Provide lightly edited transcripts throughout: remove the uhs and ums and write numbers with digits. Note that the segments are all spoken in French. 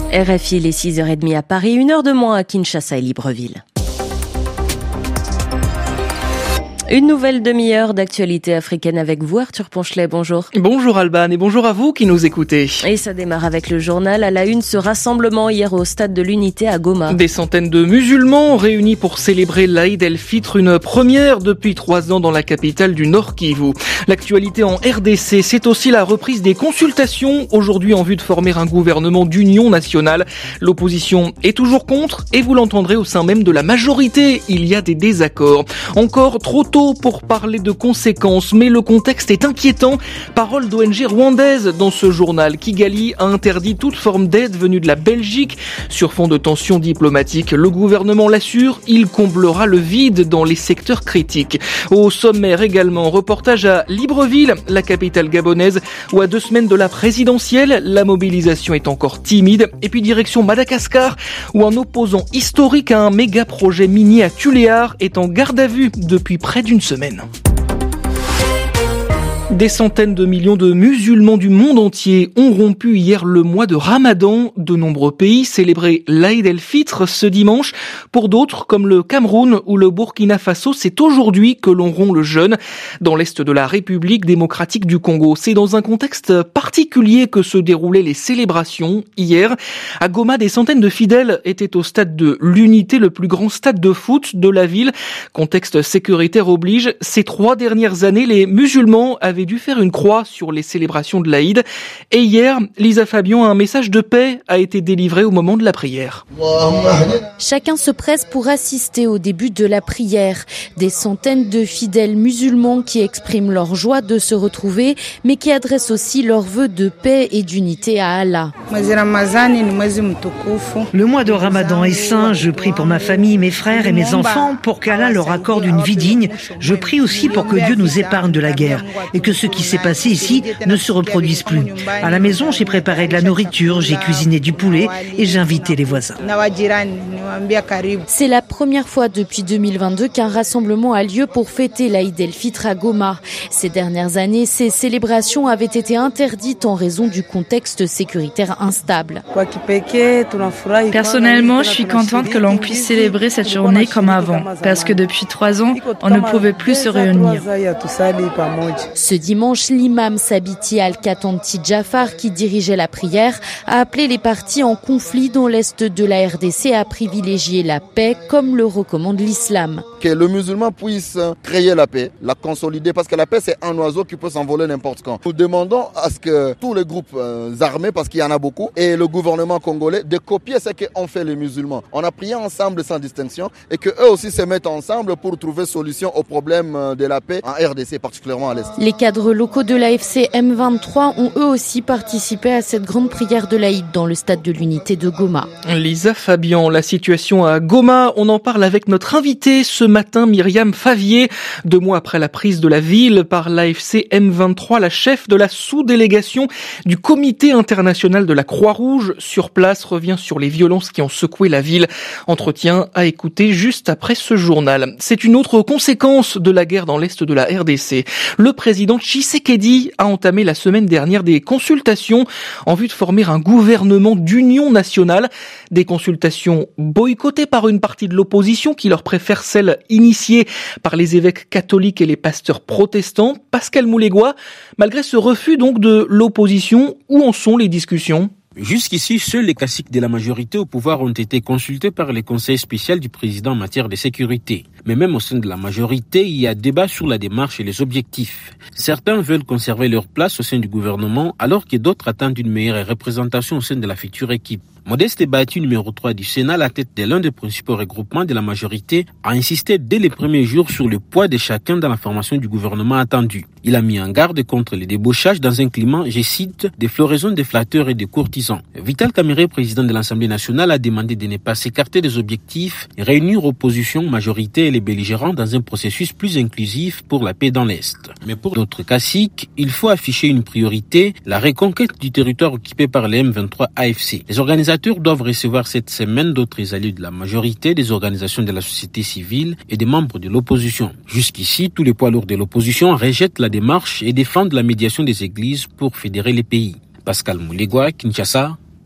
RFI, les 6h30 à Paris, 1 heure de moins à Kinshasa et Libreville. Une nouvelle demi-heure d'actualité africaine avec vous, Arthur Ponchelet, bonjour. Bonjour Alban et bonjour à vous qui nous écoutez. Et ça démarre avec le journal. À la une, ce rassemblement hier au stade de l'Unité à Goma. Des centaines de musulmans réunis pour célébrer l'Aïd el-Fitr, une première depuis 3 ans dans la capitale du Nord Kivu. L'actualité en RDC, c'est aussi la reprise des consultations, aujourd'hui en vue de former un gouvernement d'union nationale. L'opposition est toujours contre et vous l'entendrez au sein même de la majorité, il y a des désaccords. Encore trop tôt pour parler de conséquences, mais le contexte est inquiétant. Parole d'ONG rwandaise dans ce journal. Kigali a interdit toute forme d'aide venue de la Belgique sur fond de tensions diplomatiques. Le gouvernement l'assure, il comblera le vide dans les secteurs critiques. Au sommaire également, reportage à Libreville, la capitale gabonaise, où à 2 semaines de la présidentielle, la mobilisation est encore timide. Et puis direction Madagascar, où un opposant historique à un méga projet minier à Tuléar est en garde à vue depuis près d'une semaine. Des centaines de millions de musulmans du monde entier ont rompu hier le mois de Ramadan. De nombreux pays célébraient l'Aïd el-Fitr ce dimanche. Pour d'autres, comme le Cameroun ou le Burkina Faso, c'est aujourd'hui que l'on rompt le jeûne. Dans l'est de la République démocratique du Congo, c'est dans un contexte particulier que se déroulaient les célébrations. Hier, à Goma, des centaines de fidèles étaient au stade de l'Unité, le plus grand stade de foot de la ville. Contexte sécuritaire oblige, ces 3 dernières années, les musulmans avaient dû faire une croix sur les célébrations de l'Aïd. Et hier, Lisa Fabian, un message de paix a été délivré au moment de la prière. Chacun se presse pour assister au début de la prière. Des centaines de fidèles musulmans qui expriment leur joie de se retrouver, mais qui adressent aussi leurs vœux de paix et d'unité à Allah. Le mois de Ramadan est saint. Je prie pour ma famille, mes frères et mes enfants, pour qu'Allah leur accorde une vie digne. Je prie aussi pour que Dieu nous épargne de la guerre et que ce qui s'est passé ici ne se reproduise plus. À la maison, j'ai préparé de la nourriture, j'ai cuisiné du poulet et j'ai invité les voisins. C'est la première fois depuis 2022 qu'un rassemblement a lieu pour fêter l'Aïd el-Fitr à Goma. Ces dernières années, ces célébrations avaient été interdites en raison du contexte sécuritaire instable. Personnellement, je suis contente que l'on puisse célébrer cette journée comme avant, parce que depuis 3 ans, on ne pouvait plus se réunir. Ce dimanche, l'imam Sabiti Al-Katanti Jafar, qui dirigeait la prière, a appelé les partis en conflit dans l'est de la RDC à privilégier la paix, comme le recommande l'islam. Que le musulman puisse créer la paix, la consolider, parce que la paix c'est un oiseau qui peut s'envoler n'importe quand. Nous demandons à ce que tous les groupes armés, parce qu'il y en a beaucoup, et le gouvernement congolais, de copier ce qu'ont fait les musulmans. On a prié ensemble sans distinction, et que eux aussi se mettent ensemble pour trouver solution aux problèmes de la paix en RDC, particulièrement à l'est. Les cadres locaux de l'AFC M23 ont eux aussi participé à cette grande prière de l'Aïd dans le stade de l'Unité de Goma. Lisa Fabian, la situation à Goma, on en parle avec notre invitée ce matin, Myriam Favier. 2 mois après la prise de la ville par l'AFC M23, la chef de la sous-délégation du Comité international de la Croix-Rouge sur place revient sur les violences qui ont secoué la ville. Entretien à écouter juste après ce journal. C'est une autre conséquence de la guerre dans l'est de la RDC. Le président Tshisekedi a entamé la semaine dernière des consultations en vue de former un gouvernement d'union nationale. Des consultations boycottées par une partie de l'opposition qui leur préfère celles initiées par les évêques catholiques et les pasteurs protestants. Pascal Moulégois, malgré ce refus donc de l'opposition, où en sont les discussions ? Jusqu'ici, seuls les caciques de la majorité au pouvoir ont été consultés par les conseils spéciaux du président en matière de sécurité. Mais même au sein de la majorité, il y a débat sur la démarche et les objectifs. Certains veulent conserver leur place au sein du gouvernement, alors que d'autres attendent une meilleure représentation au sein de la future équipe. Modeste Bati, numéro 3 du Sénat, à la tête de l'un des principaux regroupements de la majorité, a insisté dès les premiers jours sur le poids de chacun dans la formation du gouvernement attendu. Il a mis en garde contre les débauchages dans un climat, je cite, des floraisons des flatteurs et des courtisans. Vital Kamerhe, président de l'Assemblée nationale, a demandé de ne pas s'écarter des objectifs et réunir opposition, majorité et les belligérants dans un processus plus inclusif pour la paix dans l'Est. Mais pour d'autres caciques, il faut afficher une priorité, la reconquête du territoire occupé par les M23 AFC. Les organisateurs doivent recevoir cette semaine d'autres alliés de la majorité, des organisations de la société civile et des membres de l'opposition. Jusqu'ici, tous les poids lourds de l'opposition rejettent la démarche et défendent la médiation des églises pour fédérer les pays. Pascal Moulégois, Kinshasa,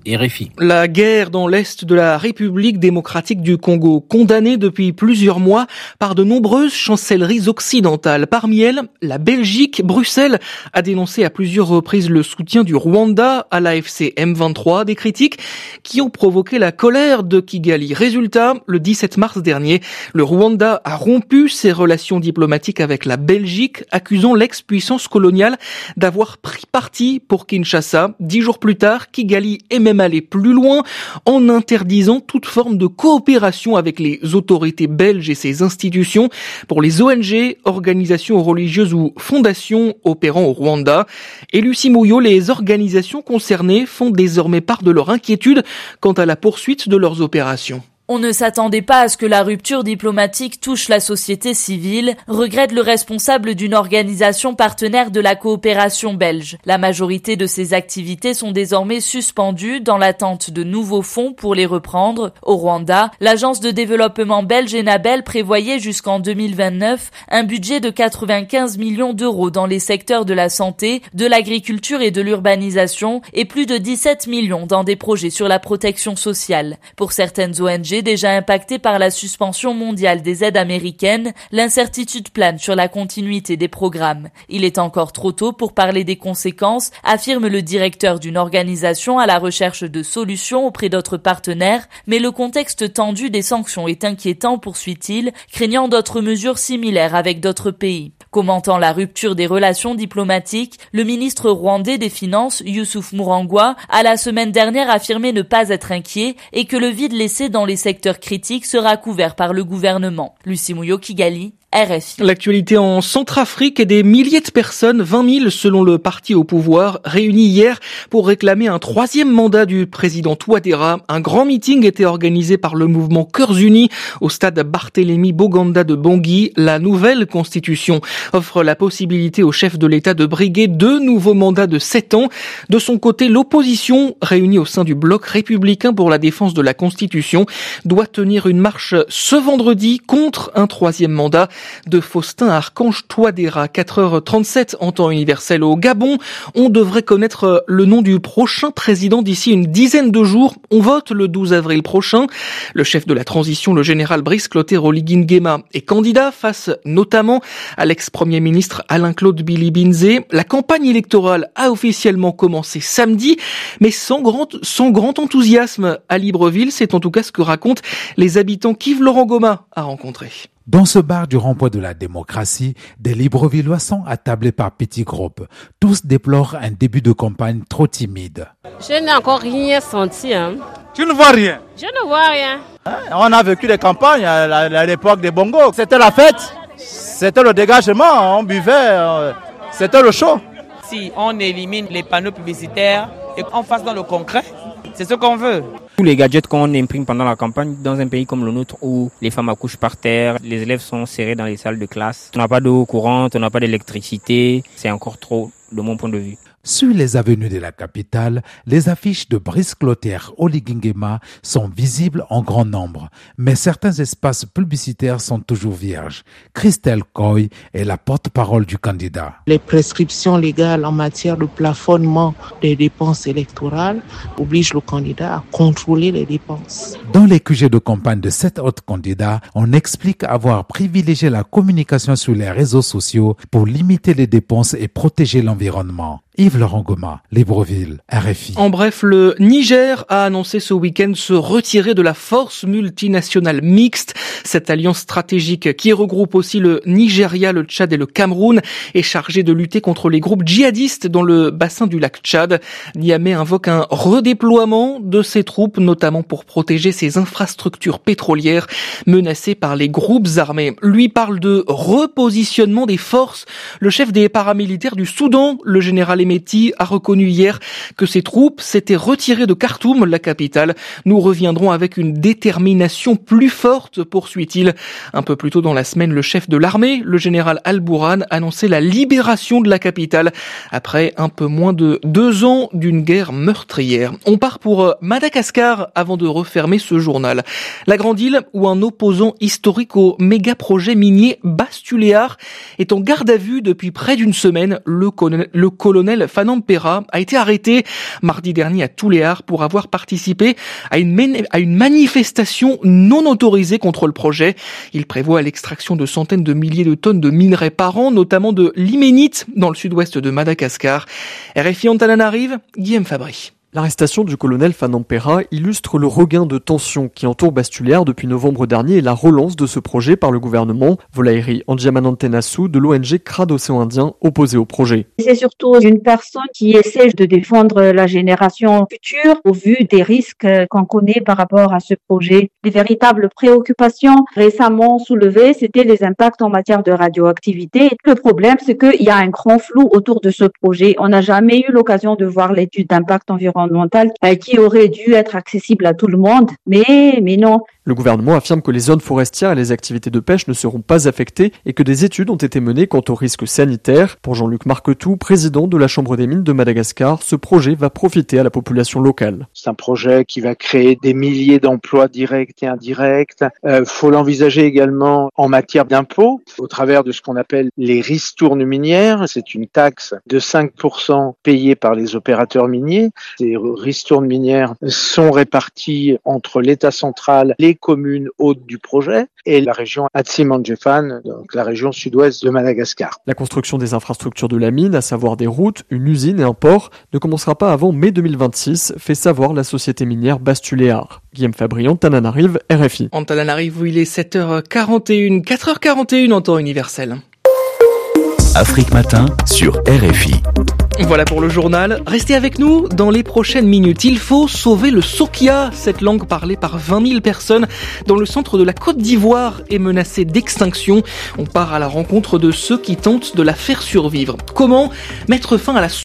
RFI. La guerre dans l'est de la République démocratique du Congo, condamnée depuis plusieurs mois par de nombreuses chancelleries occidentales. Parmi elles, la Belgique. Bruxelles a dénoncé à plusieurs reprises le soutien du Rwanda à l'AFC M23, des critiques qui ont provoqué la colère de Kigali. Résultat, le 17 mars dernier, le Rwanda a rompu ses relations diplomatiques avec la Belgique, accusant l'ex-puissance coloniale d'avoir pris parti pour Kinshasa. 10 jours plus tard, Kigali est même allé plus loin en interdisant toute forme de coopération avec les autorités belges et ses institutions pour les ONG, organisations religieuses ou fondations opérant au Rwanda. Et Lucie Mouillot, les organisations concernées font désormais part de leur inquiétude quant à la poursuite de leurs opérations. On ne s'attendait pas à ce que la rupture diplomatique touche la société civile, regrette le responsable d'une organisation partenaire de la coopération belge. La majorité de ces activités sont désormais suspendues dans l'attente de nouveaux fonds pour les reprendre. Au Rwanda, l'agence de développement belge Enabel prévoyait jusqu'en 2029 un budget de 95 millions d'euros dans les secteurs de la santé, de l'agriculture et de l'urbanisation et plus de 17 millions dans des projets sur la protection sociale. Pour certaines ONG, déjà impacté par la suspension mondiale des aides américaines, l'incertitude plane sur la continuité des programmes. Il est encore trop tôt pour parler des conséquences, affirme le directeur d'une organisation à la recherche de solutions auprès d'autres partenaires, mais le contexte tendu des sanctions est inquiétant, poursuit-il, craignant d'autres mesures similaires avec d'autres pays. Commentant la rupture des relations diplomatiques, le ministre rwandais des Finances, Youssouf Mourangwa, a la semaine dernière affirmé ne pas être inquiet et que le vide laissé dans les secteurs critiques sera couvert par le gouvernement. Lucie Mouillot, Kigali, RFI. L'actualité en Centrafrique et des milliers de personnes, 20 000 selon le parti au pouvoir, réunis hier pour réclamer un 3e mandat du président Touadéra. Un grand meeting était organisé par le mouvement Cœurs Unis au stade Barthélemy Boganda de Bangui. La nouvelle constitution offre la possibilité au chef de l'État de briguer 2 nouveaux mandats de 7 ans. De son côté, l'opposition, réunie au sein du bloc républicain pour la défense de la Constitution, doit tenir une marche ce vendredi contre un 3e mandat de Faustin Archange Touadéra. 4h37 en temps universel au Gabon. On devrait connaître le nom du prochain président d'ici une dizaine de jours. On vote le 12 avril prochain. Le chef de la transition, le général Brice Clotaire Oligui Nguema, est candidat face notamment à l'ex-premier ministre Alain-Claude Billy-Binzé. La campagne électorale a officiellement commencé samedi, mais sans grand enthousiasme à Libreville. C'est en tout cas ce que racontent les habitants qu'Yves Laurent Goma a rencontrés. Dans ce bar du rond-point de la démocratie, des Librevillois sont attablés par petits groupes. Tous déplorent un début de campagne trop timide. Je n'ai encore rien senti. Tu ne vois rien? Je ne vois rien. On a vécu des campagnes à l'époque des bongos. C'était la fête, c'était le dégagement, on buvait, c'était le show. Si on élimine les panneaux publicitaires et qu'on fasse dans le concret, c'est ce qu'on veut. Tous les gadgets qu'on imprime pendant la campagne dans un pays comme le nôtre où les femmes accouchent par terre, les élèves sont serrés dans les salles de classe, on n'a pas d'eau courante, on n'a pas d'électricité, c'est encore trop de mon point de vue. Sur les avenues de la capitale, les affiches de Brice Clotaire Oligui Nguema sont visibles en grand nombre, mais certains espaces publicitaires sont toujours vierges. Christelle Coy est la porte-parole du candidat. Les prescriptions légales en matière de plafonnement des dépenses électorales obligent le candidat à contrôler les dépenses. Dans les QG de campagne de 7 autres candidats, on explique avoir privilégié la communication sur les réseaux sociaux pour limiter les dépenses et protéger l'environnement. Yves Laurent Goma, Libreville, RFI. En bref, le Niger a annoncé ce week-end se retirer de la force multinationale mixte. Cette alliance stratégique qui regroupe aussi le Nigeria, le Tchad et le Cameroun est chargée de lutter contre les groupes djihadistes dans le bassin du lac Tchad. Niamey invoque un redéploiement de ses troupes, notamment pour protéger ses infrastructures pétrolières menacées par les groupes armés. Lui parle de repositionnement des forces. Le chef des paramilitaires du Soudan, le général Mehdi, a reconnu hier que ses troupes s'étaient retirées de Khartoum, la capitale. Nous reviendrons avec une détermination plus forte, poursuit-il. Un peu plus tôt dans la semaine, le chef de l'armée, le général Al-Bourhan, annonçait la libération de la capitale après un peu moins de 2 ans d'une guerre meurtrière. On part pour Madagascar avant de refermer ce journal. La Grande Île, où un opposant historique au méga-projet minier Bastuléar est en garde à vue depuis près d'une semaine. Le colonel colonel Fanam Pera a été arrêté mardi dernier à Tuléar pour avoir participé à une manifestation non autorisée contre le projet. Il prévoit l'extraction de centaines de milliers de tonnes de minerais par an, notamment de l'hyménite dans le sud-ouest de Madagascar. RFI Antananarive, Guillaume Fabry. L'arrestation du colonel Fanam Pera illustre le regain de tension qui entoure Bastulière depuis novembre dernier et la relance de ce projet par le gouvernement. Volairi Andiamanantenasu de l'ONG CRAD Océan Indien opposé au projet. C'est surtout une personne qui essaie de défendre la génération future au vu des risques qu'on connaît par rapport à ce projet. Les véritables préoccupations récemment soulevées, c'était les impacts en matière de radioactivité. Le problème, c'est qu'il y a un grand flou autour de ce projet. On n'a jamais eu l'occasion de voir l'étude d'impact environnemental qui aurait dû être accessible à tout le monde, mais non. Le gouvernement affirme que les zones forestières et les activités de pêche ne seront pas affectées et que des études ont été menées quant aux risques sanitaires. Pour Jean-Luc Marquetou, président de la Chambre des mines de Madagascar, ce projet va profiter à la population locale. C'est un projet qui va créer des milliers d'emplois directs et indirects. Faut l'envisager également en matière d'impôts, au travers de ce qu'on appelle les ristournes minières. C'est une taxe de 5% payée par les opérateurs miniers. Ces ristournes minières sont réparties entre l'État central, les communes hôtes du projet et la région Atsimanjefan, donc la région sud-ouest de Madagascar. La construction des infrastructures de la mine, à savoir des routes, une usine et un port, ne commencera pas avant mai 2026, fait savoir la société minière Bastuléar. Guillaume Fabry, Antananarive, RFI. Antananarive, où il est 7h41, 4h41 en temps universel. Afrique Matin sur RFI. Voilà pour le journal. Restez avec nous dans les prochaines minutes. Il faut sauver le Sokia. Cette langue parlée par 20 000 personnes dans le centre de la Côte d'Ivoire est menacée d'extinction. On part à la rencontre de ceux qui tentent de la faire survivre. Comment mettre fin à la